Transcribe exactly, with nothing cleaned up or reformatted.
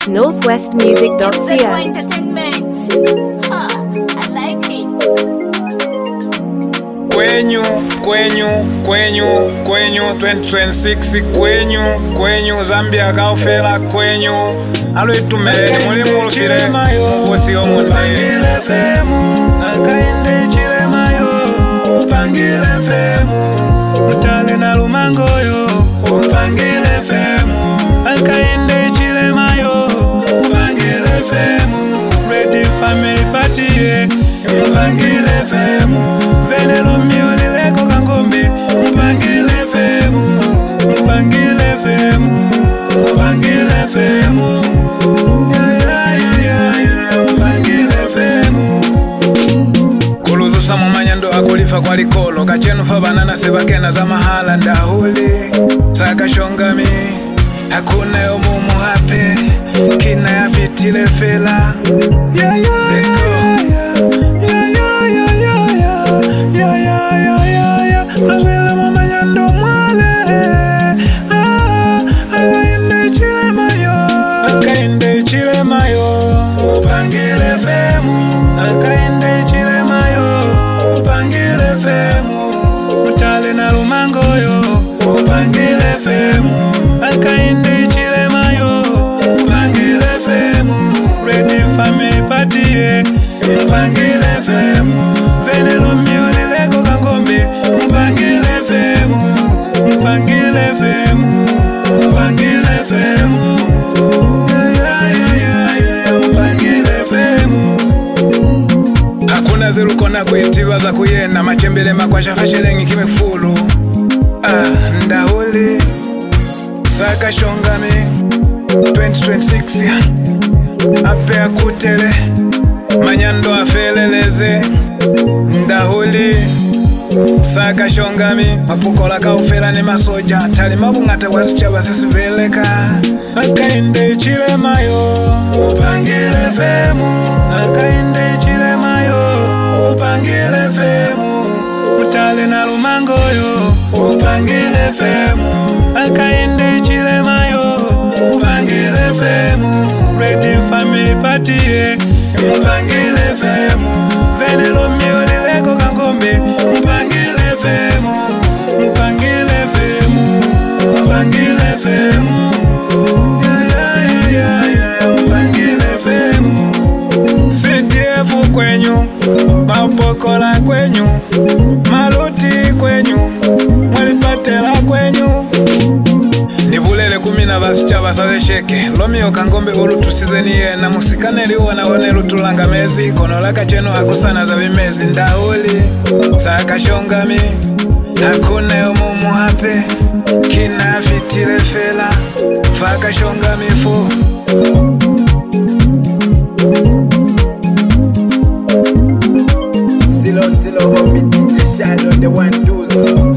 northwest music dot co. Entertainment. Huh, I like it. Kwenyu, kwenyu, kwenyu, kwenyu twenty twenty-six kwenyu, kwenyu Zambia kaufela kwenyu. Alwetumele mulimu ulufile mwosi omuntu. Upangile femu, akainde chile mayo. Upangile femu, utale na lumangoyo. Upangile femu, akainde chile mayo. Upangile femu, ready family party. Upangile femu, venelo mioli leko kangombe. Upangile femu, upangile femu, upangile femu. Kuluzusa mumanyando akulifa kwa likolo. Kachenufa banana sebakena za mahala ndahuli. Saka shongami hakuna yo mumu hape. Kina ya fitile fela. Yeah, yeah, let's go. Yeah, yeah, yeah, yeah, yeah. Yeah, yeah, yeah, yeah, yeah. Navile mumanyando mwale. Ah, akainde chile mayo. Akainde chile mayo. Upangile femu, akainde chile mayo. Upangile femu, utale na lumangoyo. Upangile femu, akainde chile mayo. Upangile femu, ready family party. Upangile femu, venelo mioli leko kangombe. Upangile femu, upangile femu, upangile femu. Hakuna zirukona kuitiba za kuyena. Machembele makwasha fashelengi kimefulu. Ah, ndahuli Saka shongami twenty twenty-six ape akutele manyando afeleleze. Ndahuli Saka shongami mapukola kaufela ni masoja. Tali mabungate wasicha basisiveleka. Akainde chile mayo. Upangile femu, akainde chile mayo. Upangile femu, utale na lumangoyo. Upangile femu, akainde chile mayo. Upangile femu, ready family party. Upangile femu, venelo mioli leko kangombe. Upangile femu, upangile femu, upangile femu. C D F kwenyu, mapokola kwenyu, maluti kwenyu, mwalipatela kwenyu. Nibulele kumina basicha basale sheke. Lomio kangombe ulu tusizeni ye. Na musikane liwa na wane lutulanga mezi. Kono laka cheno hakusana za vimezi. Ndahuli Saka shongami hakuna yo mumu hape. Kina fitile fela. Faka shongami fu. Silo silo homie D J Shadow the one twos.